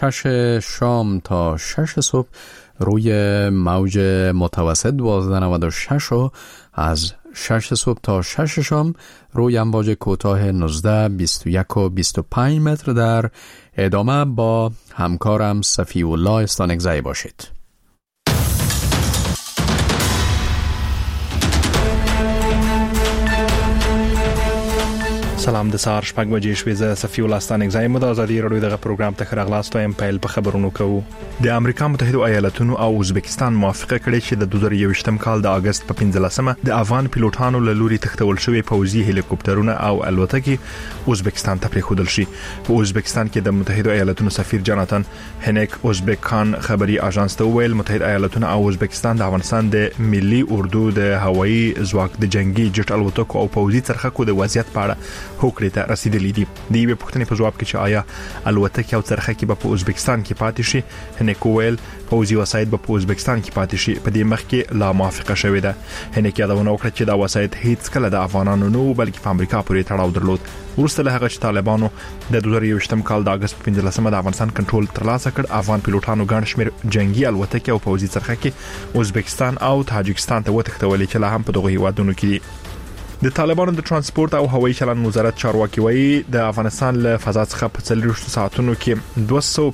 6 شام تا 6 صبح روی موج متوسط 1296 و از 6 صبح تا 6 شام روی امواج کوتاه 19 21 و 25 متر در ادامه با همکارم صفی الله استانکزی باشید. سلام د سهار شپږ بجې شوې. زه صفی الله استانکزی د ازادي رادیو دغه پروګرام ته راغلاست وایم. پیل په خبرونو کوو. د امریکا متحده ایالاتونو او ازبکستان موافقه کړې چې د 2021م کال د اگست په 15مه د افغان پیلوټانو له لوري تختول شوی پوځي هلیکوپټرونه او الوتکې ازبکستان ته پریښودل شي. په ازبکستان کې د متحده ایالاتونو سفیر جاناتان هنیک ازبک خان خبري اژانس ته ویل متحده ایالاتونو او ازبکستان د افغانستان د ملي اردو د هوایي ځواک د جنگي جټ الوتکو او پوځي څرخکو د وضعیت په اړه هوکړې ته رسیدلې دي. د یوې پوښتنې په جواب کې چې آیا الوتکې او څرخکې به په ازبکستان کې پاتې شي، هنیک ویل پوځي وسایل به په ازبکستان کې پاتې شي. په دې مخ کې لا موافقه شوې ده. هنیک یادونه وکړه چې دا وسایل هیڅ کله د افغانانو نه بلکې په امریکا پورې تړاو درلود. ورسته له هغه چې طالبانو د 2021م کال د اگست 15مه د افغانستان کنټرول ترلاسه کړ، افغان پیلوټانو ګڼ شمېر جنگي الوتکې او پوځي څرخکې ازبکستان او تاجکستان ته وتښتولې چې لا هم په دغه هیوادونو کې دي. د طالبانو د ترانسپورت او هوایي چلند وزارت چارواکي وایي د افغانستان له فضا څخه په 40 ساعتونو کې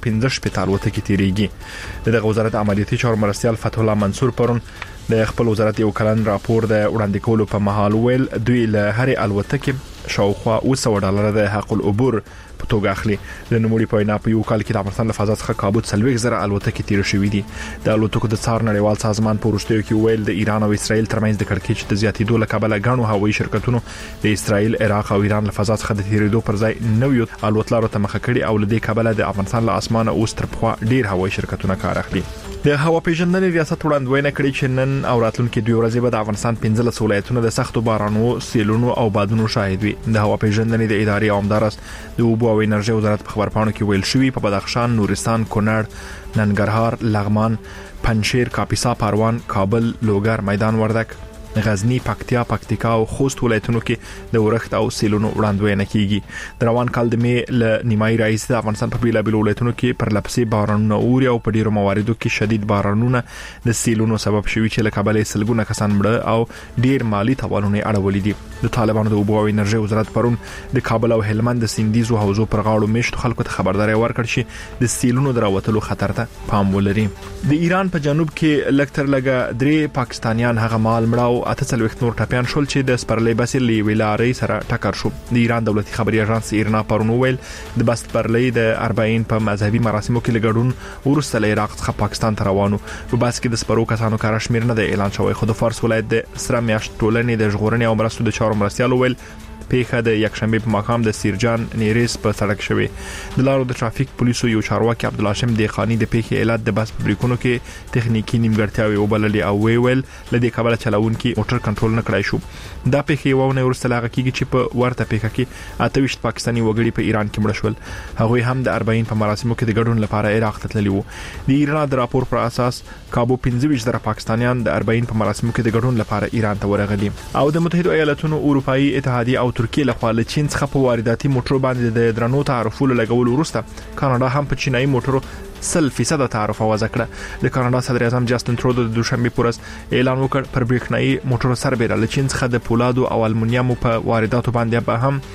215 الوتکې تیریږي. دغه وزارت عملیاتي چارو مرستیال فتح الله منصور پرون د خپل وزارت یو کلن راپور د وړاندې کولو په مهال ویل دوی له هرې الوتکې شاوخوا $200 د حق العبور په توګه اخلي. د نوموړي په وینا په یو کال کې د افغانستان له فضا څخه کابو 40,000 الوتکې تیر شوې دي. د الوتکو د څار نړیوال سازمان په وروستیو کې ویل د ایران او اسرائیل ترمنځ د کړکېچ د زیاتېدو له کبله غاڼو هوایي شرکتونو د اسرائیل، عراق او ایران له فضا څخه د تیریدو پر ځای نویو الوتلارو ته مخه کړي او له دې کبله د افغانستان له اسمانه اوس تر پخوا ډیر هوایي شرکتونه کار اخلي. د هوا پیژندنې ریاست وړاندوینه کړې چې نن او راتلونکي 2 ورځې به د افغانستان 15 ولایتونو د سختو بارانونو، سیلونو او بادونو شاهد وي. د هوا پیژندنې د ادارې عمداراس د اوبو او انرژي وزارت په خبرپاڼو کې ویل شوی په بدخشان، نورستان، کونړ، ننګرهار، لغمان، پنجشیر، کاپیسا، پروان، کابل، لوګر، میدان وردک، غزنی، پکتیا، پکتیکا او خوست ولایتونو کې د ورښت او سیلونو وړاندوینه کیږي. د روان کال د می ل نیمای رئیس د افغانستان په بیلابیلو ولایتونو کې پر لپسې بارانونه اوري او په ډیرو مواردو کې شدید بارانونه د سیلونو سبب شوي چې له کابل سلګونه کسان مړه او ډیر مالی تاوانونه اړولې دي. د طالبانو د اوبو او انرژي وزارت پرون د کابل او هلمند د سیندیزو حوزو پر غاړو میشت خلکو ته خبرداري ورکړ چې د سیلونو دراوتلو خطر ته پام ولري. د ایران په جنوب کې لکتر لګه 3 پاکستانیان هغه مال مړاو 48 نور ټاپیان شول چې د سپرلی بسې ویلاري سره ټکر شو. د ایران دولتي خبري اژانس ایرنا پرون ویل د بس سپرلی د 40 په مذهبي مراسمو کې لګډون ورسته له عراق څخه پاکستان ته روانو. په بس کې د سپرو کسانو کار شمیر نه د اعلان شوی، خو د فارس ولایت د سره میاشت ټولنې د ژغورنې او مرستو د چارو مرستیال ویل پیښه د یکشنبه په ماښام د سیرجان نیریس په سړک شوی. د لارو د ټرافیک پولیسو یو چارواکي عبدالهاشم دیخانی د پیښې علت د بس فابریکونو کې تخنیکی نیمګړتیاوې وبللې او ویل لدې کابل چلاونکي موټر کنټرول نه کړای شو. دا پیښه یو نه ورسته لاغه کیږي چې په ورته پیښه کې 28 پاکستانی وګړي په ایران کې مړ شول. هغوی هم د 40 په مراسمو کې د ګډون لپاره عراق ته تللي وو. د ایران د راپور پر اساس کابو 15 پاکستانیان د 40 په مراسمو کې د ګډون لپاره ایران ته ورغلي. او د متحده ایالاتونو اروپאי اتحادیه او ترکیه لخوا له چین څخه په وارداتي موټرو باندې د درنو تعرفو لګول وروسته کاناډا هم په چینایي موټرو 100% تعرفه وضع کړه. د کاناډا صدر اعظم جاستن ترودو د دوشنبه پورز اعلان وکړ پر برېښنايي موټرو سربېره له چین څخه د پولادو او المونیمو په وارداتو باندې به هم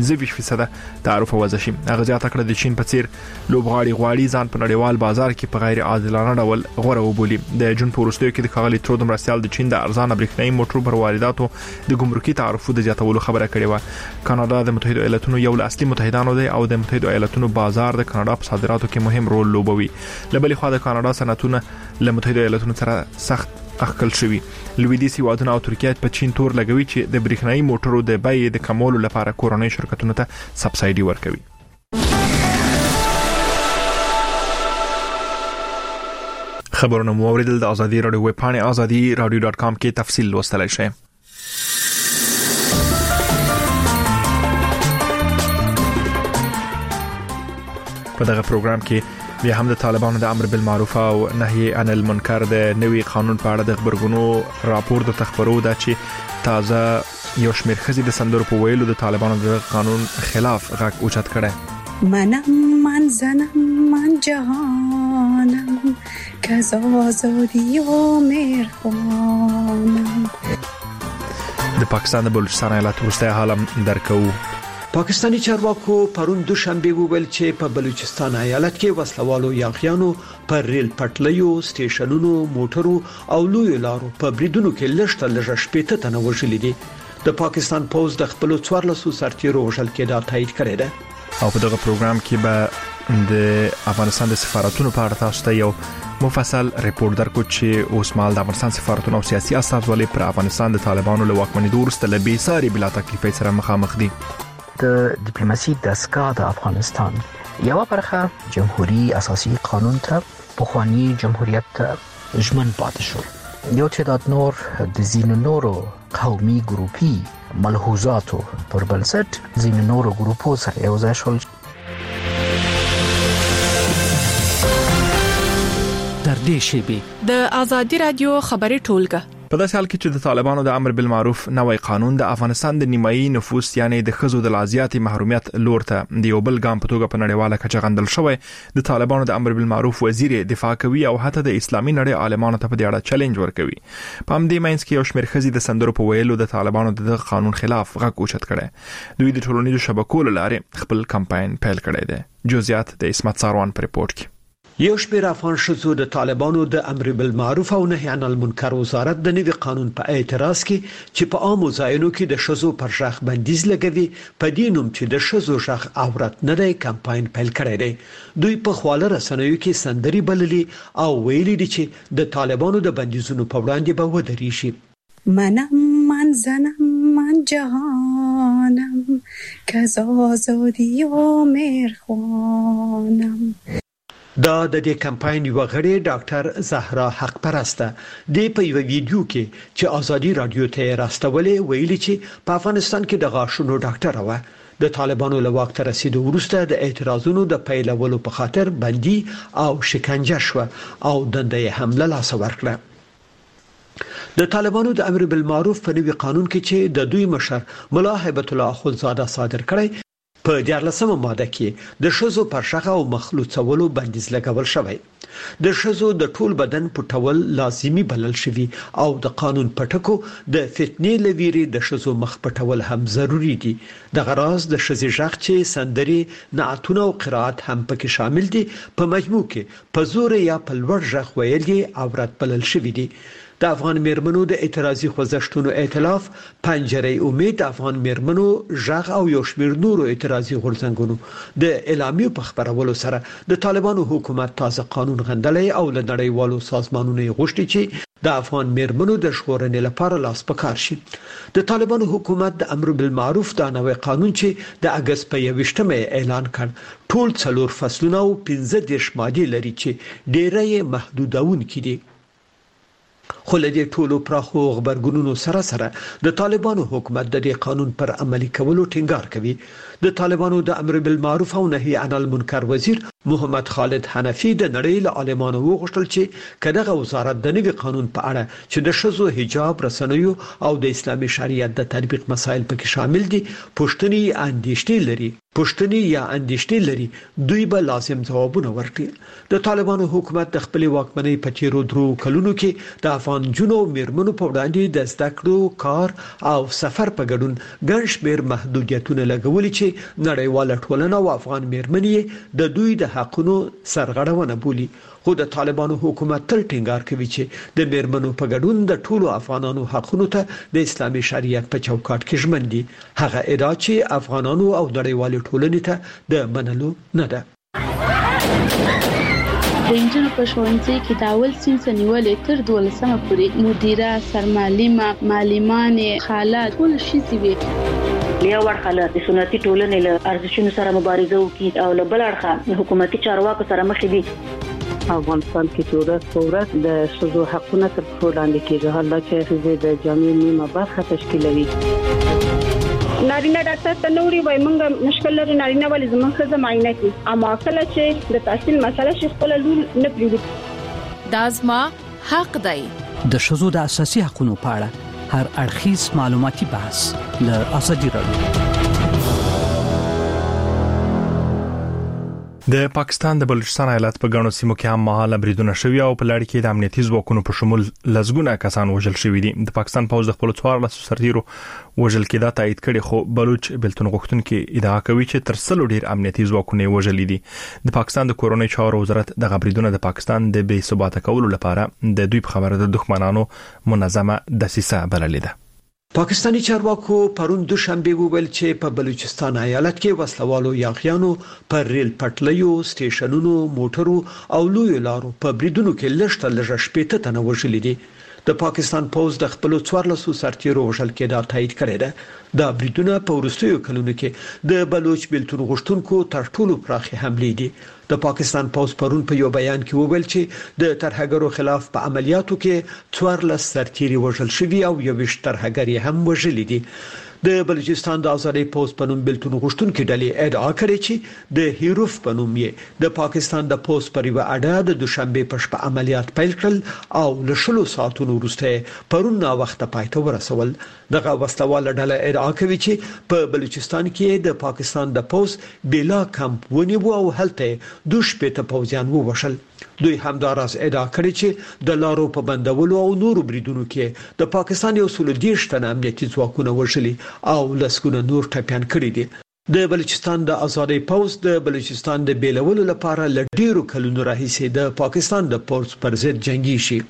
15% تعرفه وضع شي. هغه ځات کړ د چین په څیر لوبغاړي غواړي ځان په نړیوال بازار کې په غیر عادلانه ډول غوړه وبولي. د جون په وروستیو کې د کاغلی ترودو مرستیال د چین د ارزانه برېښنايي موټرو پر وارداتو د ګمرکي تعرفو د زیاتولو خبره کړې و. کاناډا د متحده ایالاتونو یو له اصلي متحدانو دی او د متحده ایالاتونو بازار د کاناډا په صادراتو کې مهم رول لوبوي. لبلې خوا د کاناډا صنعتونه له متحده ایالاتونو سره سخت اخکل شوی. لویدیځ هیوادونه او ترکیه په چین تور لګوي چې د برېښنايي موټرو د بیې د کمولو لپاره کورنۍ شرکتونو ته سبسایډي ورکوي. خبرونه مو اوریدل. د ازادي رادیو ویب پاڼه azadi.radio.com کې تفصیل لوستلای شئ. په دغه پروګرام کې بیا هم د طالبانو د امر بالمعروف او نهي عن المنکر د نوي قانون په اړه د خبرګونو راپور د تخبرو دا چې تازه یو شمېر ښځې د سندرو په ویلو د طالبانو د قانون خلاف غږ اوچت کړی. من من زنم من جهانم که از آزادی و مهربانم. د پاکستان د بلوچستان ایالت وروستی حال هم درکو. پاکستانی چارواکو پرون دوشنبه وویل چې په بلوچستان ایالت کې وسلوالو یاغیانو پر ریل پټلیو، سټیشنونو، موټرو او لویو لارو په بریدونو کې لږ شپېته تنه وژلي دي. د پاکستان پوز د خپل 14 سرتیرو وژل کېدا تایید کړی ده. او په دغه پروګرام کې به د افغانستان د سفارتونو په اړه تاسو ته یو مفصل ریپورت درکو چې اوس مال د افغانستان سفارتونو او سیاسي استازولۍ پر افغانستان د طالبانو له واکمنۍ وروسته له بې ساري بلا تکلیفۍ سره مخامخ دي. د ډیپلوماسي دستګاه د افغانستان یو برخه جمهوریت اساسي قانون ته پخوانی جمهوریت ته ژمن پاتې شو. یو تعداد نور د ځینو نورو قومي ګروپي ملحوظاتو پر بنسټ ځینو نورو ګروپو سره یو ځای شول. در دې شیبه د آزادي رادیو خبري ټولګه په داسې حال کې چې د طالبانو د امر بالمعروف نوې قانون د افغانستان د نیمایي نفوس یعنی د ښځو د لازیاتي محرومیت لور ته د یو بل ګام په توګه په نړیواله کچه غندل شوی. د طالبانو د امر بالمعروف وزیر دفاع کوي او حتی د اسلامي نړۍ عالمانو ته په دې اړه چیلنج ورکوي. په همدې مینس کې یو شمېر ښځې د سندرو په ویلو د طالبانو د قانون خلاف غږ اوچت کړي. دوی د ټولنیزو شبکو له لارې خپل کمپاین پیل کړی دی. جزئیات د اسمت ساروان په ریپورت کې. یو شمېر افغان ښځو د طالبانو د امر بالمعروف او نهي عن المنکر وزارت د نوي قانون په اعتراض کې چې په عامو ځایونو کې د ښځو پر ژغ بندیز لګوي په دې نوم چې د ښځو ژغ عورت نه دی کمپاین پیل کړی دی. دوی په خواله رسنیو کې سندري بللي او ویلي دي چې د طالبانو د بندیزونو په وړاندې به ودرېږي. من زنم من جهانم که از آزادی و مهربانم. دا د دې کمپاین یو غړي ډاکټر زهرا حق پرسته د په یو ویډیو کې چې ازادي رادیو ته راستولې ویلي چې په افغانستان کې د غاښونو ډاکټر و د طالبانو له وخت رسیدو وروسته د اعتراضونو د پیلولو په خاطر بندي او شکنجه شو او دنده حمله لاس ورکړه. د طالبانو د امر بالمعروف په نوي قانون کې چې د دوی مشر ملا هیبت الله اخوندزاده صادر کړی په 14مه ماده کې د ښځو پر شخه او مخلوطولو بندیز لګول شوی. د ښځو د ټول بدن پټول لازمی بلل شوی او د قانون پټکو د فتنې لویری د ښځو مخ پټول هم ضروری دي. د غراض د ښځې ژغ چې سندري نعتونه او قرائت هم پکې شامل دي په مجموع کې په زور یا په لوړ ژغ ویل دي عورت بلل شوی دي. د افغان میرمنو د اعتراضي خوځښتونو ائتلاف پنجره امید افغان میرمنو ژغ او یو شمېر نورو اعتراضي غورځنګونو د اعلامیو په خبرولو سره د طالبانو حکومت تازه قانون غندلې او له نړیوالو سازمانونو غوښتي چې د افغان میرمنو د ژغورنې لپاره لاس پکار شي. د طالبانو حکومت د امر بالمعروف د نوې قانون چې د اگست په 21مه اعلان کړ ټول 4 فصلونه او 15 ماده لري چې ډېرې محدودون کړي. خو له دې ټولو پراخو خبرګونونو سره د طالبانو حکومت د دې قانون پر عملي کولو ټینګار کوي. د طالبانو د امر بالمعروف او نهي عن المنکر وزیر محمد خالد حنفي د نړۍ له عالمانو وغوښتل چې کداغه وزارت د نوي قانون په اړه چې د ښځو حجاب رسنیو او د اسلامي شریعت د تطبیق مسایل پکې شامل دي پښتني اندېشنې لري دوی به لازم ځوابونه ورکړي. د طالبانو حکومت د خپل واکمنۍ په تیرو 3 کلونو کې د افغان جنو میرمنو په وړاندې د زده کړو کار او سفر په ګډون ګڼ شمېر محدودیتونه لګولي چې نړیواله ټولنه او افغان میرمنې د دوی د حقونو سرغړونه بولي. خو د طالبانو حکومت تل ټینګار کوي چې د میرمنو په ګډون د ټولو افغانانو حقونو ته د اسلامي شریعت په چوکاټ کې ژمن دي. هغه ادعا چې افغانانو او نړیوالې ټولنې ته د منلو نه ده. د انجنونو په ښوونځي کې د اول صنف نیولې تر 12مه پورې مدیره، سرمعلمه، معلمانې، خالات ټول شي وي. یو ورخه د سنتي ټولنې له ارزښتونو سره مبارزه وکړي او له بل اړخه حکومتي چارواکو سره مخ دي. افغانستان کې ورځ په ورځ د ښځو حقونه تر پښو لاندې کېږي. حالات چې ښځې د جامعې نیمه برخه تشکیلوي. نارینه ډاکټر ته نوري وای مونږ مشکل لري نارینه ولې زموږ ښځه معاینه کوي اما کله چې د تحصیل مسله شي خپل لور نه پریږدي. دا زما حق دی. د ښځو د اساسي حقوقو په اړه هر اړخیز معلوماتي بحث له ازادي رادیو. د پاکستان د بلوچستان ایالت په غاڼو سیمو کې هم مهاله بریدونه شوي او په لړ کې د امنیتي ځواکونو په شمول لزګونه کسان وژل شوي دي. د پاکستان پوځ د خپل 14 سرتیرو وژل کېدا تایید کړي، خو بلوچ بلتون غوښتونکو ادعا کوي چې تر څلو ډیر امنیتي ځواکونه وژل دي. د پاکستان د کورونی چارو وزارت د غبريدونه د پاکستان د بې ثبات کولو لپاره د دوی په خبره د دښمنانو منظمه دسیسه بللې ده. پاکستانی چارواکو پرون دوشنبه وویل چې په بلوچستان ایالت کې وسلوالو یاغیانو پر ریل پټلیو، سټیشنونو، موټرو او لوی لارو په بریدونو کې لږ شپېته تنه وژل دي. د پاکستان پوز د خپل 14 سرتیرو وژل کېدا تایید کړی ده. دا بریدونه په وروستیو کلونو کې د بلوچ بلتون غوښتونکو تر ټولو پراخه حملې دي. د پاکستان پوز پرون په یو بیان کې وویل چې د ترهګرو خلاف په عملیاتو کې 14 سرتیري وژل شوي او 21 ترهګر هم وژل دي. د بلوچستان د آزادۍ پوز په نوم بلتون غوښتونکو ډلې ادعا کړې چې د هیروف په نوم یې د پاکستان د پوز پر یو اډه د دوشنبه په شپه عملیات پیل کړل او له 10 ساعتونو وروسته پرون نا وخت پای ته ورسول. دغه وسلواله ډله ادعا کوي چې په بلوچستان کې د پاکستان د پوز بلا کمپ ونیو او هلته دوش په پوزیان ووشل. دوی همداراز ادعا کړی چې د لارو په بندولو او نورو بریدونو کې د پاکستان یو سل دیشتنه امنیتي ځواکونه وژلي او لسګونه نور ټپيان کړی دي. د بلوچستان د آزادۍ پوز د بلوچستان د بیلولو لپاره لډیرو کلونو راهیسې د پاکستان د پوز پر ضد جنگي شي.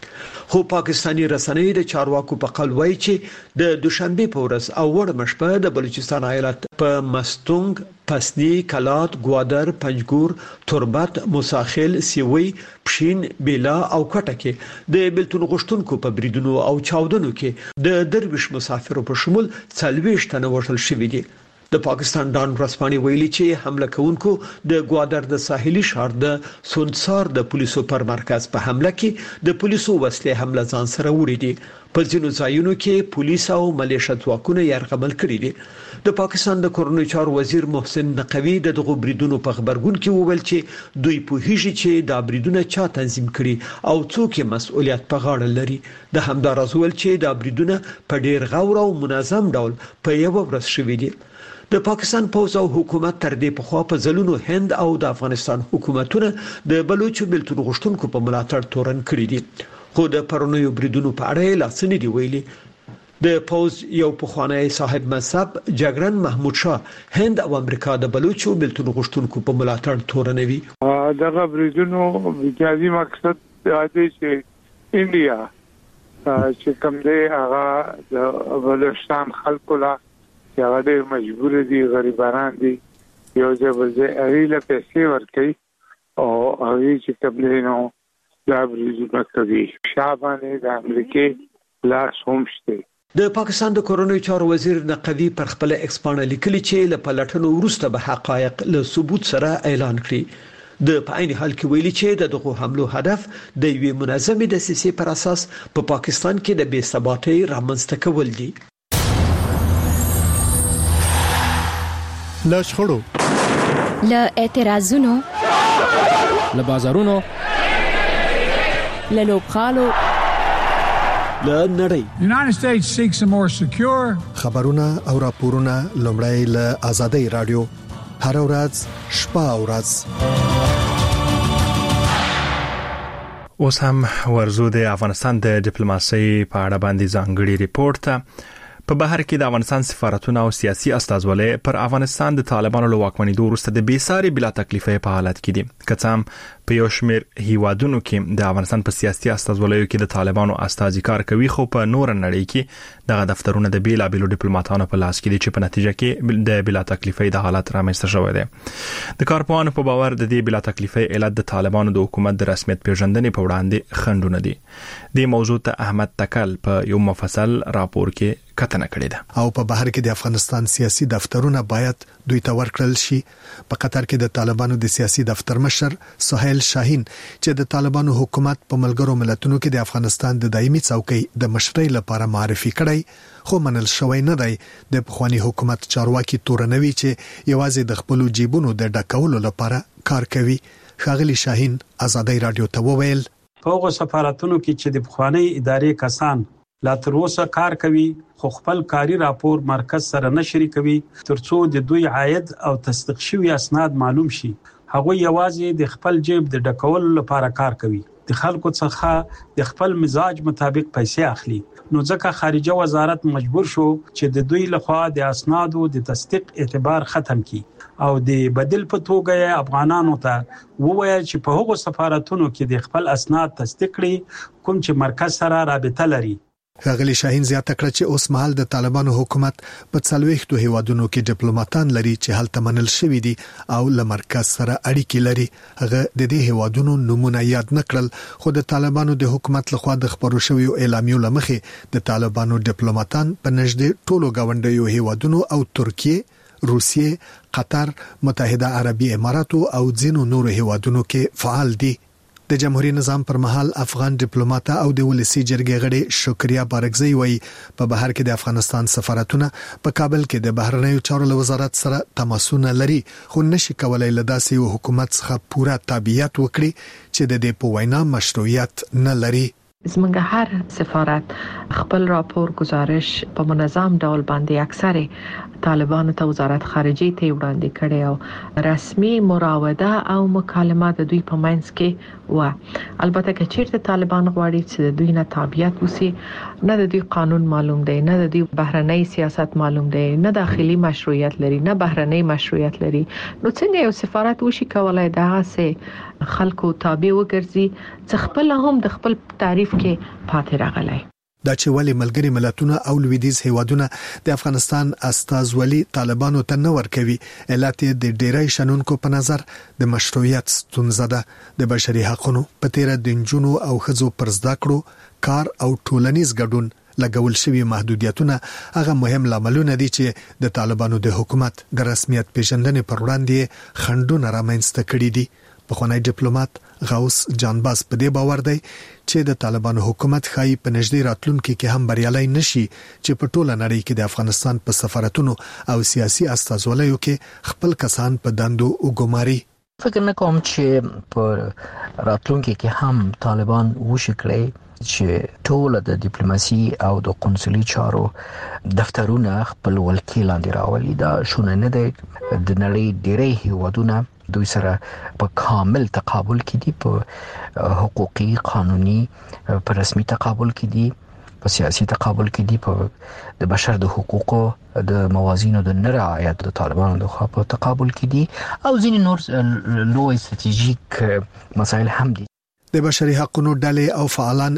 خو پاکستانی رسنۍ د چارواکو په قول وایي چې د دوشنبه په ورځ او وړ مشپه د بلوچستان ایالت په مستونګ، پسنی، کلات، گوادر، پنجګور، تربت، موساخیل، سیوی، پښین، بیلا او کټه کې د بلتون غوښتونکو په بریدونو او چاودنو کې د درویش مسافرو په شمول 40 تنه وژل شوي دي. د پاکستان ډان ورسپانې ویلي چې حمله کوونکو د گوادر د ساحلي ښار د سونسار د پولیسو پر مرکز په حمله کې د پولیسو وسلې حمله ځان سره وړي دي. په ځینو ځایونو کې پولیس او ملیشه ځواکونه یرغمل کړي دي. د پاکستان د کورنۍ چارو وزیر محسن نقوی د دغه بریدونو په خبرګون کې وویل چې دوی په هیڅ چې دا بریدونه چا تنظیم کړي او څوک یې مسؤلیت په غاړه لري. د همدارس ویل چې دا بریدونه په ډیر غور او منظم ډول په یو ورځ شوي دي. د پاکستان پوز او حکومت تر دې په خوا په ځلونو هند او د افغانستان حکومتونه د بلوچ بلتون غوښتونکو په ملاتړ تورن کړی دي. خو د پرونیو بریدونو په اړه لاسنی دی ویلي. د پوز یو پخوانی صاحب منصب جګرن محمود شاه هند او امریکا د بلوچ بلتون غوښتونکو په ملاتړ تورنوي. دغه بریدونو بنیادی مقصد دی چې انډیا چې کوم دی هغه د بلوچستان خلکو لا یا ډېر مجبور دي، غریبانان دي، یو ځل اړیله پیسې ورکړي او هغه چې قبلینو دا بریدونه کوي. شابانه د امریکای لاس هم شته. د پاکستان د کورنۍ چارو وزیر نقوی پر خپل ایکس پاڼه لیکلي چې له پلټنو وروسته به حقایق له ثبوت سره اعلان کړي. د پاین حال کې ویلي چې دغه حملو هدف د یوې منظمې دسیسې پر اساس په پاکستان کې د بې ثباتۍ رامنځته کول دي. له شخړو، له اعتراضونو، له بازارونو، له لوبخالو، له نړۍ. United States seeks a more secure. خبرونه او راپورونه لومړی له آزادۍ رادیو هر ورځ شپه او ورځ. اوس هم ورزو د افغانستان د ډیپلوماسۍ په اړه باندې ځانګړي ریپورت په بهر کې د افغانستان سفارتونه او سیاسي استازولۍ پر افغانستان د طالبانو له واکمنېدو وروسته د بیساري بلا تکلیفۍ په حالت کې دي. که څه هم په یو شمېر هیوادونو کې د افغانستان په سیاسي استازولیو کې د طالبانو استازي کار کوي، خو په نور نړۍ کې دغه دفترونه د بیلابېلو ډیپلوماټانو په لاس کې دي چې په نتیجه کې د بلا تکلیفۍ د حالت رامنځته شوی دی. د کارپوهانو په باور د دې بلا تکلیفۍ علت د طالبانو د حکومت د رسمیت پیژندنې په وړاندې خنډونه دي. د موضوع ته احمد تکل په یو مفصل راپور کې کتنه کړې ده. او په بهر کې د افغانستان سیاسي دفترونه باید دوی ته ورکړل شي. په قطر کې د طالبانو د سیاسي دفتر مشر سهیل شاهین چې د طالبانو حکومت په ملګرو ملتونو کې د افغانستان د دایمي څوکۍ د مشرۍ لپاره معرفي کړی، خو منل شوی نه دی. د پخوانی حکومت چارواکي تورنوي چې یوازې د خپل جیبونو د ډکولو لپاره کار کوي. ښاغلي شاهین آزادۍ رادیو ته وویل په هغو سفارتونو کې چې د پخوانی ادارې کسان لا تر اوسه کار کوي، خو خپل کاري راپور مرکز سره نه شریکوي ترڅو د دوی عاید او تصدیق شوی اسناد معلوم شي. هغه یوازې د خپل جیب د ډکولو لپاره کار کوي، د خلکو څخه د خپل مزاج مطابق پیسې اخلي. نو ځکه خارجه وزارت مجبور شو چې د دوی لخوا د اسنادو د تصدیق اعتبار ختم کړي او د بدیل په توګه افغانانو ته ووایي چې په هغو سفارتونو کې د خپل اسناد تصدیق کړي کوم چې مرکز سره رابطه لري. ښاغلي شاهین زیاته کړه چې اوس مهال د طالبانو حکومت په 40 هیوادونو کې ډیپلوماټان لري چې هلته منل شوی دي او له مرکز سره اړیکې لري. هغه د دې هیوادونو نمونه یاد نکړل، خو د طالبانو د حکومت لخوا د خبرو شوی اعلامیو لمخې د طالبانو ډیپلوماټان په نږدې ټولو گاونډیو هیوادونو او ترکیه، روسیې، قطر، متحده عربی اماراتو او ځینو نورو هیوادونو کې فعال دي. د جمهوریت نظام پر مهال افغان ډیپلوماټ او د ولسی جرګې غړي شکریا بارګزی وایي په بهر کې د افغانستان سفارتونه په کابل کې د بهرنیو چارو وزارت سره تماسونه لري، خو نشي کولای له داسې حکومت څخه پوره تابعیت وکړي چې د دې په وینا مشروعیت نه لري. زمونږ هر سفارت خپل راپور گزارش په منظم ډول باندې اکثره طالبانو ته وزارت خارجه ته وړاندې کړي او رسمي مراوده او مکالمه د دوی په منځ کې و. البته که چیرته طالبان غواړي چې د دوی نه تابعیت وسی، نه د دوی قانون معلوم دی، نه د دوی بهرنی سیاست معلوم دی، نه داخلي مشروعیت لري، نه بهرنی مشروعیت لري، نو څنګه یو سفارت وشي کولای دغه سه خلکو تابع وګرځي چې خپل هم د خپل تعریف کې پاتې راغلي. دا چې ولې ملګری ملتونه او لویدیز هیوادونه د افغانستان استازولي طالبانو ته نه ورکوي، علت د ډیری شنونکو په نظر د مشروعیت ستونزه ده. د بشري حقوقو په تیر د جنونو او خزو پر زده کړو، کار او ټولنیز ګډون لګول شوی محدودیتونه هغه مهم لاملونه دي چې د طالبانو د حکومت د رسمیت پیژندنې پر وړاندې خنډونه رامنځته کړي دي. پخوانی ډیپلوماټ غوث جانباز په دې باور دی چې د طالبانو حکومت خای په نږدې راتلونکو کې هم بریالي نشي چې په ټوله نړۍ کې د افغانستان په سفارتونو او سیاسي استازولیو کې خپل کسان په دندو وګماري. فکر نه کوم چې په راتلونکو کې هم طالبان وشي کړي چې ټول د ډیپلوماسي او د قونسلي چارو دفترونه خپل ولکې لاندې راولي. دا شونه نه دی. د نړۍ ډېری هیوادونه دوی سره په کامل تقابل کې دي، په حقوقي، قانوني، په رسمي تقابل کې دي، په سیاسي تقابل کې دي، په د بشر د حقوقو د موازینو د نه رعایت د طالبانو د خوا په تقابل کې دي او ځینې نور لوی استراتیژیک مسایل هم دي. د بشري حقوقو ډلې او فعالان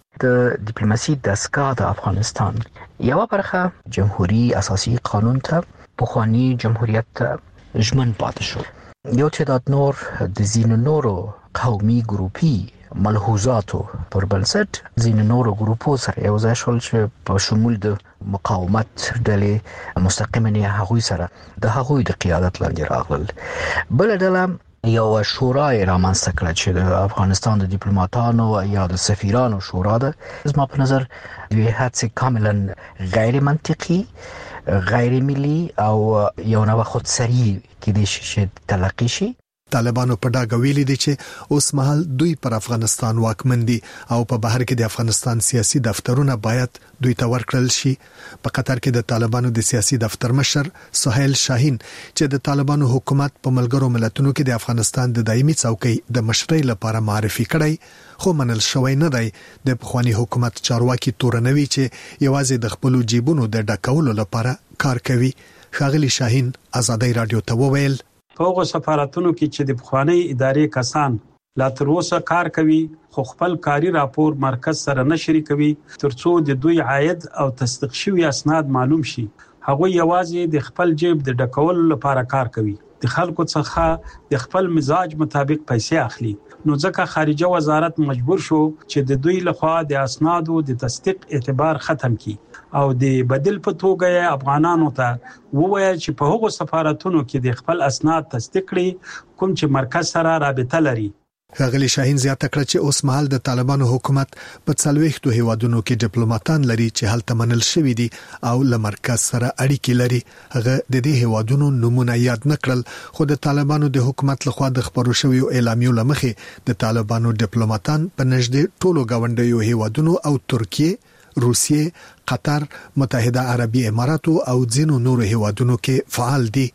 د ډیپلوماسي دستګاه د افغانستان یو برخه جمهوریت اساسي قانون ته پخوانی جمهوریت ژمن پاتې شو. یو تعداد نور د ځینو نورو قومي ګروپي ملحوظاتو پر بنسټ ځینو نورو ګروپو سره یو ځای شول چې په شمول د مقاومت ډلې مستقیما هغوی سره د هغوی د قیادت لاندې راغلل. بل ډله یو شورا رامنځته کړه چې د افغانستان د ډیپلوماټانو یا د سفیرانو شورا ده. زما په نظر دوی هڅې کاملا غیر منطقي، غیر ملي او یو نوع خودسری کې د شي تلقي شي. طالبانو په ډاګه ویلي دي چې اوس مهال دوی پر افغانستان واکمن دي او په بهر کې د افغانستان سیاسي دفترونه باید دوی ته ورکړل شي. په قطر کې د طالبانو د سیاسي دفتر مشر سهیل شاهین چې د طالبانو حکومت په ملګرو ملتونو کې د افغانستان د دایمي څوکۍ د مشرۍ لپاره معرفي کړی، خو منل شوی نه دی. د پخوانی حکومت چارواکي تورنوي چې یوازې د خپل جیبونو د ډکولو لپاره کار کوي. ښاغلي شاهین ازادي رادیو ته وویل په هغو سفارتونو کې چې د پخوانی ادارې کسان لا تر اوسه کار کوي خو خپل کاري راپور مرکز سره نه شریکوي ترڅو د دوی عاید او تصدیق شوی اسناد معلوم شي، هغه یوازې د خپل جیب د ډکولو لپاره کار کوي، د خلکو څخه د خپل مزاج مطابق پیسې اخلي. نو ځکه خارجه وزارت مجبور شو چې د دوی لخوا د اسنادو د تصدیق اعتبار ختم کړي او د بدیل په توګه افغانانو ته ووایي چې په هغو سفارتونو کې د خپل اسناد تصدیق کړي کوم چې مرکز سره رابطه لري. ښاغلي شاهین زیاته کړه چې اوس مهال د طالبانو حکومت په 40 هیوادونو کې ډیپلوماټان لري چې هلته منل شوی دي او له مرکز سره اړیکې لري. هغه د دې هیوادونو نمونه یاد نکړل، خو د طالبانو د حکومت لخوا د خبرو شوی اعلامیو لمخې د طالبانو ډیپلوماټان په نږدې ټولو گاونډیو هیوادونو او ترکیه، روسیې، قطر، متحده عربی اماراتو او ځینو نورو هیوادونو کې فعال دي.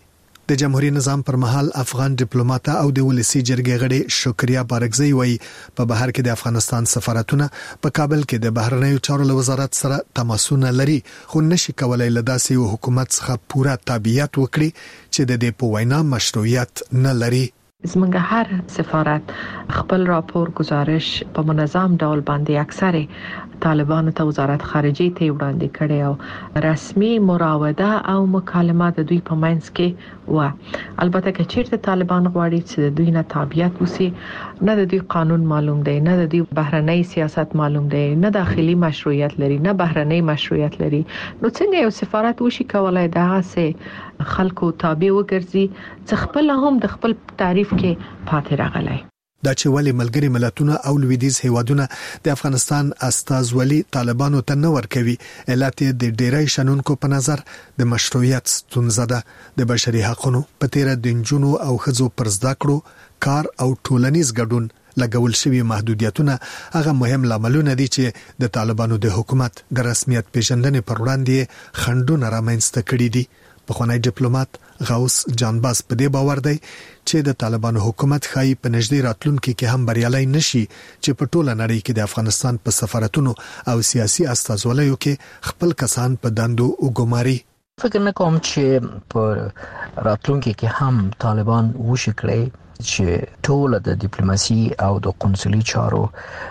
د جمهوریت نظام پر مهال افغان ډیپلوماټ او د ولسی جرګې غړي شکریا بارګزی وایي په بهر کې د افغانستان سفارتونه په کابل کې د بهرنیو چارو وزارت سره تماسونه لري خو نشي کولای له داسې حکومت څخه پوره تابعیت وکړي چې د دې په وینا مشروعیت نه لري. زمونږ هر سفارت خپل راپور گزارش په منظم ډول باندې اکثره طالبانو ته وزارت خارجه ته وړاندې کړي او رسمي مراوده او مکالمات د دوی په منځ کې و. البته که چیرته طالبان غواړي چې د دوی نه تابعیت وسی نه د دوی قانون معلوم دی نه د دوی بهرنی سیاست معلوم دی نه داخلي مشروعیت لري نه بهرنی مشروعیت لري نو څنګه یو سفارت وشي کولای دغه سه خلکو تابع وګرځي چې خپل هم د خپل تعریف کې پاتې راغلی. دا چې ولی ملګری ملتونه او لویدیز هیوادونه د افغانستان استازولي طالبانو ته نه ورکوي علت د ډیری شنونکو په نظر د مشروعیت ستونزه ده. د بشري حقوقو په تیر د جنونو او خزو پر زده کړو کار او ټولنیز ګډون لګول شوی محدودیتونه هغه مهم لاملونه دي چې د طالبانو د حکومت د رسمیت پیژندنې پر وړاندې خنډونه رامنځته کړي دي. پخوانی ډیپلوماټ غوث جانباز په دې باور دی چې د طالبانو حکومت خای په نږدې راتلونکو کې هم بریالي نشي چې په ټوله نړۍ کې د افغانستان په سفارتونو او سیاسي استازولیو کې خپل کسان په دندو وګماري. فکر نه کوم چې په راتلونکو کې هم طالبان وشي کړی چې ټول د ډیپلوماسي او د قونسلي چارو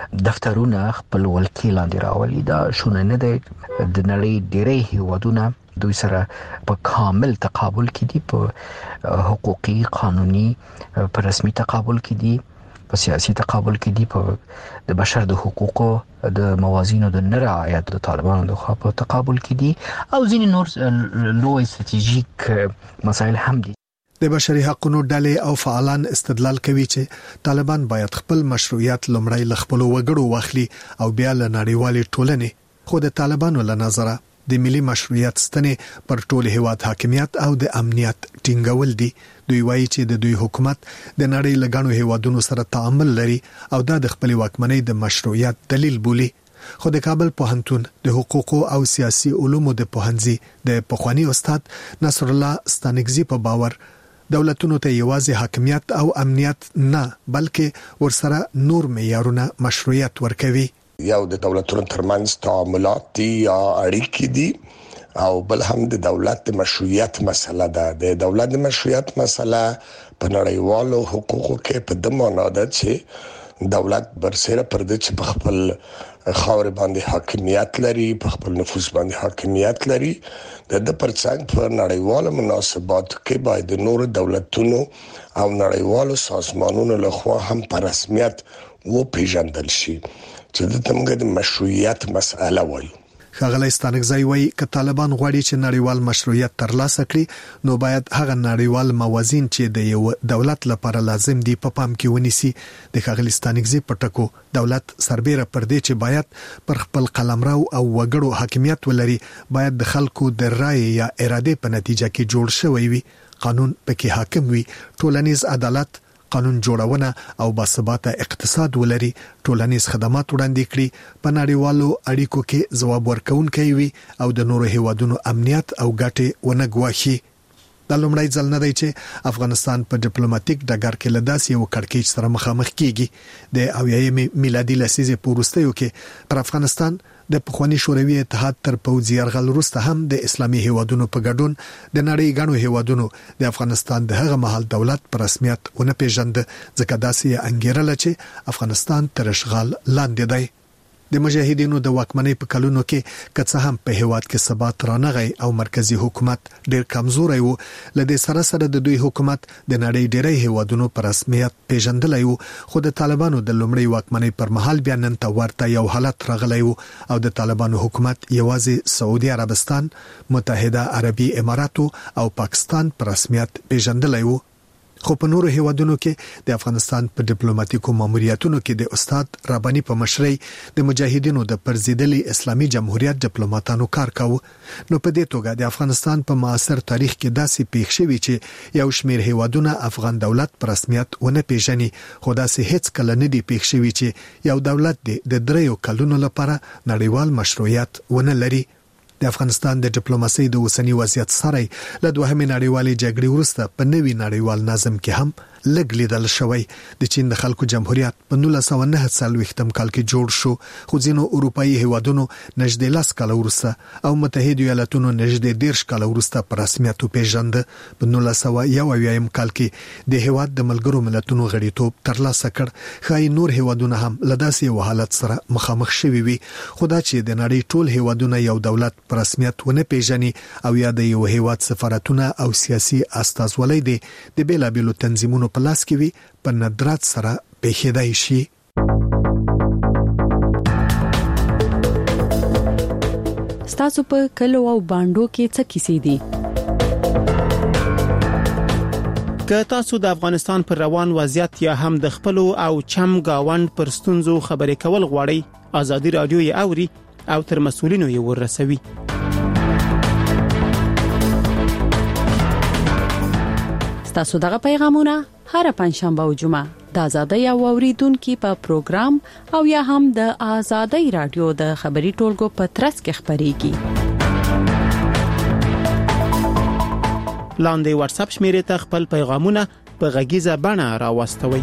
دفترونه خپل ولکې لاندې راولي. دا شونه نه دی. د نړۍ ډېری هیوادونه دوی سره په کامل تقابل کې دي په حقوقي قانوني په رسمي تقابل کې دي په سیاسي تقابل کې دي په د بشر د حقوقو د موازینو د نه رعایت د طالبانو د خوا په تقابل کې دي او ځینې نور لوی استراتیژیک مسایل هم دي. د بشري حقوقو ډلې او فعالان استدلال کوي چې طالبان باید خپل مشروعیت لمړی له خپل وګړو واخلي او بیا له نړیوالې ټولنې خو د طالبانو له نظره د ملي مشروعیت ستنې پر ټول هیواد حاکمیت او د امنیت ټینګول دي. دوی وایي چې د دوی حکومت د نړۍ لګانو هیوادونو سره تعامل لري او دا د خپل واکمنۍ د مشروعیت دلیل بولي. خو د کابل پوهنتون د حقوقو او سیاسي علومو د پوهنځي د پخوانی استاد نصر الله ستانکزي په باور دولتونو ته یوازې حاکمیت او امنیت نه بلکې ورسره نور معیارونه مشروعیت ورکوي. یو د دولتونو ترمنځ تعاملات دي یا اړیکې دي او بل هم د دولت د مشروعیت مسله ده. د دولت د مشروعیت مسله په نړیوالو حقوقو کې په د معنا ده چې دولت برسره پر د چې په خپل خاور باندې حاکمیت لري په خپل نفوذ باندې حاکمیت لري. د پرڅنګ په نړیوالو مناسباتو کې باید د نور دولتونو او نړیوالو سازمانونو لخوا هم په رسمیت و پیژندل شي چې د تمګه د مشروعیت مسأله وایي. ښاغلی ستانکزی وایي که طالبان غواړي چې نړیوال مشروعیت ترلاسه کړي نو باید هغه نړیوال موازین چې د یو دولت لپاره لازم دي په پام کې ونیسي. د ښاغلی ستانکزی په ټکو دولت سربېره پر دې چې باید پر خپل قلمرو او وګړو حاکمیت ولري باید د خلکو د رائے یا اراده په نتیجه کې جوړ شوی وي. قانون پکې حاکم وي. ټولنیز عدالت قانون جوړونه او باثباته اقتصاد ولري. ټولنیز خدمات وړاندې کړي. په نړیوالو اړیکو کې ځواب ورکونکي وي او د نورو هیوادونو امنیت او ګټې ونه ګواښي. د لومړی ځل نه دی چې افغانستان په ډیپلوماټیک ډګر کې له داسې یو کړکېچ سره مخامخ کیږي. د اویایم میلادي لسیزې په وروستیو کې پر افغانستان د پخوانی شوروي اتحاد تر پوځي یرغل وروسته هم د اسلامي هیوادونو په ګډون د نړۍ غنو هیوادونو د افغانستان د هغه مهال دولت پر رسمیت ونه پیژند ځکه داسې انګیرل چې افغانستان تر اشغال لاندې دی. د مجاهدینو د واکمنۍ په کلونو کې که هم په هیواد کې ثبات رانغی او مرکزی حکومت ډیر کمزوري وو لدې سره سره د دوی حکومت د نړۍ ډیری هیوادونو پر رسمیت پیژندلای وو خو د طالبانو د لومړی واکمنۍ پر مهال بیا نن ته ورته یو حالت راغلی وو او د طالبانو حکومت یوازې سعودي عربستان، متحده عربي اماراتو او پاکستان پر رسمیت پیژندلای وو. خو په نورو هیوادونو کې د افغانستان په ډیپلوماټیکو ماموریتونو کې د استاد رباني په مشرۍ د مجاهدینو د پرزیدلي اسلامي جمهوریت ډیپلوماټانو کار کاوه. نو په دې توګه د افغانستان په معاصر تاریخ کې داسې پیښ شوی چې یو شمېر هیوادونه افغان دولت په رسمیت ونه پیژني، خو داسې هیڅ کله نه دی پیښ شوی چې یو دولت د 3 کلونو لپاره نړیوال مشروعیت ونه لري. د افغانستان د ډیپلوماسۍ د اوسنی وضعیت سره له دوهمې نړیوالې جګړې وروسته په نوي نړیوال نظم کې هم لږ لیدل شوی. د چین د خلکو جمهوریت په 1949 کال کې جوړ شو، خو ځینو اروپאי هیوادونو نږدې 10 کال وروسته او متحده ایالاتونو نږدې 10 کال وروسته په رسمیت پیژند. په 1991 کال کې د هیواد د ملګرو ملتونو غړیتوب ترلاسه کړ. خای نور هیوادونه هم لداسې یو حالت سره مخامخ شوي وي، خدا چې د نړۍ ټول هیوادونه یو دولت په رسمیت ونه پیژني او یا د یو هیواد سفارتونه او سیاسي استازولۍ د بیلابېلو تنظیمونو په لاس کې وي، په ندرت سره پیښیدای شي. ستاسو په کلو او باندو کې څه کیسې دي؟ که تاسو د افغانستان پر روان وضعیت یا هم د خپل او چم گاوند پر ستونزو خبرې کول غواړئ، آزادي رادیو یې اوري او تر مسؤلینو یې ورسوي. تاسو دغه پیغامونه هر پنځشنبه او جمعه د آزادۍ او اوریدونکو په پروګرام او یا هم د آزادۍ رادیو د خبري ټولګو په ترڅ کې خبريږي. لاندې واتس اپ شمیرې ته خپل پیغامونه په غږیزه بڼه راوستوي.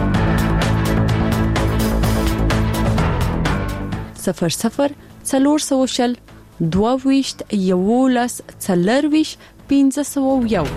00 22 11 40 501.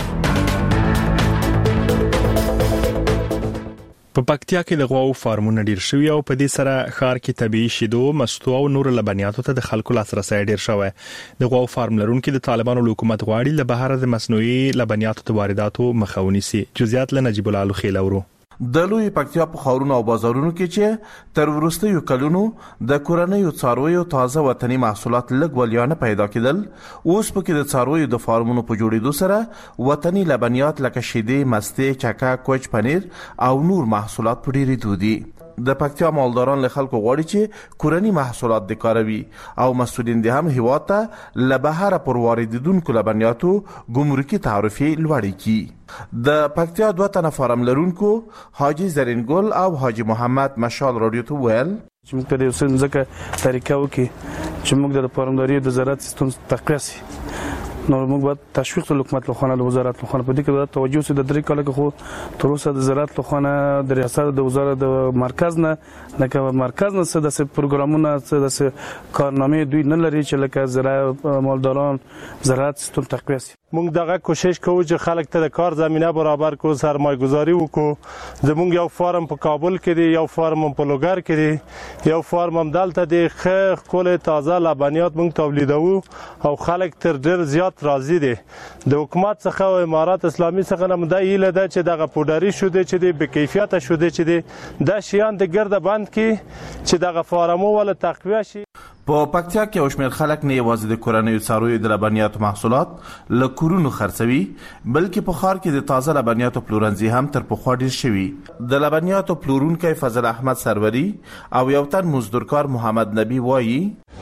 په پکتیا کې د غواو فارمونه ډیر شوي او په دې سره ښار کې طبيعي شیدو، مستو او نور لبنیاتو ته د خلکو لاسرسي ډیر شوی. د غواو فارم لرونکو د طالبانو حکومت غواړي له بهر د مصنوعي لبنیاتو د وارداتو مخه ونیسي. جزئیات له نجیب الله خیل اورو. د لوی پکتیا په خاورونو او بازارونو کې چې تر وروستیو کلونو د کورنیو څارویو تازه وطني محصولات لږ ولیانه پیدا کېدل، اوس پکې د څارویو د فارمونو په جوړېدو سره وطني لبنیات لکه شیدې، مستې، چکه، کوچ، پنیر او نور محصولات په ډېرېدو دي. د پکتیا مالداران له خلکو غواړي چې کورني محصولات د کاروي او مسؤلین د هم هیواد ته له بهر پر واردیدونکو لبنیاتو ګمرکي تعرفې لوړې کړي. د پکتیا 2 تنه فارم لرونکو حاجی زرینګل او حاجی محمد مشال رادیو ته ویل چې موږ ته د څنګه طریقه وکي چې موږ د فارمداري د زراعت سیستم تقویه سي. نو موږ باید تشویق د حکومت له خوا، د وزارت له خوا په دې کې د توجه سي. د درې کال کې خو تر اوسه د زراعت له خوا، د ریاست د وزارت د مرکز نه لکه مرکز نه څه د پروګرامونه، څه د کارنامې دوی نه لري چې لکه زراعت مالداران زراعت سیستم تقویه سي. موږ دغه کوشش کوو چې خلک ته د کار زمينه برابر کو، سرمایه‌گذاري وکړو. زموږ یو فارم په کابل کې دی، یو فارم په لوګر کې دی، یو فارم هم دلته دی. خې کول تازه لبنیات موږ تولیدوو او خلک تر ډېر زیات راضي دي. د حکومت څخه او امارات اسلامي څخه نه مده ایله ده چې دغه پودري شو دي چې د بکیفیت شو دي چې د شیان د ګرده بند کې چې دغه فارمو ول تقویه شي. په پکتیا کې اوشمیر خلک نه یوازې د کورنیو څارویو د لبنیاتو محصولات له کورونو خرڅوي، بلکې په ښار کې د تازه لبنیاتو پلورنځي هم تر پخوا ډیر شوي. د لبنیاتو پلورونکی فضل احمد سروری او یو تن مزدورکار محمد نبی وایي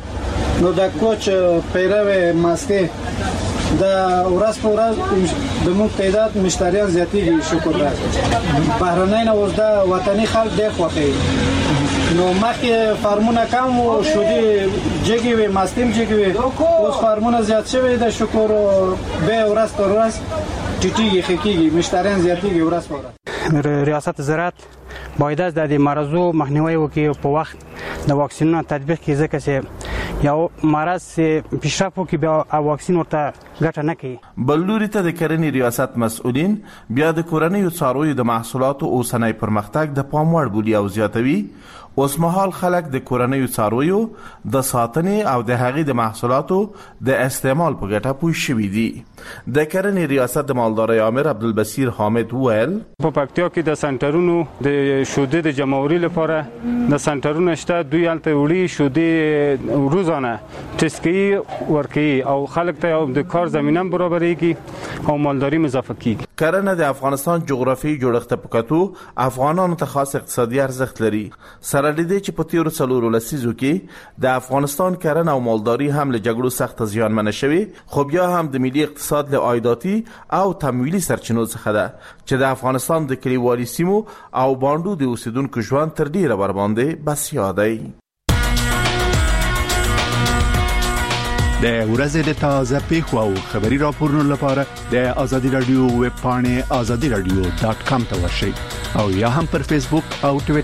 نو د کوچ پیروي ماسته د ورځ په ورځ د موږ تعداد مشتریان زیاتېږي. شکر ده بهرنۍ نه اوس د وطني خلک ډېر خوښوي. نو مخکې فارمونه کم و، شودي جګې وي، ماستیم جګې وي، اوس فارمونه زیات شوي د شکر به ورځ پر ورځ ټیټیږي، خکېږي، مشتریان زیاتېږي ورځ پر ورځ. ریاست زراعت باید از د مرضو مخنیوی وکړي، په وخت د واکسینونو تطبیق کړي، ځکه چې یو مرض پیشرفت وکړي بیا واکسین ورته ګټه نه کوي. بل لوري ته د کرنې ریاست مسؤلین بیا د کورنیو څارویو د محصولاتو اوسنی پرمختګ د پام وړ بولي او زیاتوي. اوس مهال خلک د کورنیو څارویو د ساتنې او د هغې د محصولاتو د استعمال په ګټه پوه شوي دي. د کرنې ریاست د مالدارۍ امر عبدالبصیر حامد ویل په پکتیا کې د سنټرونو د شودې د جمعوري لپاره د سنټرونو شته، دوی هلته وړي شودې روزانه ټیسټ کوي ورکوي او خلک ته د کار زمینه برابرېږي او مالداري اضافه کیږي. کرنه د افغانستان جغرافیایي جوړښت په کتو افغانانو ته خاص اقتصادي ارزښت لري. سره لدې چې په تیرو 4 لسیزو کې د افغانستان کرنه او مالداري هم له جګړو سخت زیانمنه شوي، خو بیا هم د ملي اقتصاد له عایداتي او تمویلي سرچینو څخه ده چې د افغانستان د کلیوالي سیمو او باندو د اوسیدونکو ژوند تر ډیره ورباندې بسیا دی. د ورځې د تازه پیښو او خبري راپورونو لپاره د ازادي رادیو ویب پاڼه azadiradio.com ته ورشئ او یا هم پر فیسبوک او ټویټر